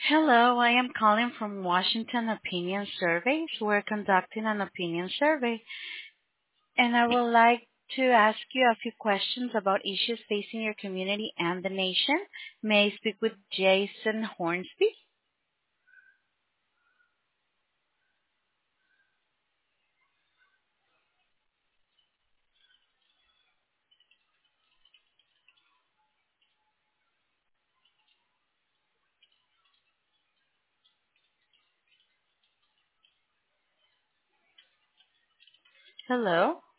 Hello, I am calling from Washington Opinion Surveys. We're conducting an opinion survey, and I would like to ask you a few questions about issues facing your community and the nation. May I speak with Jason Hornsby? Hello.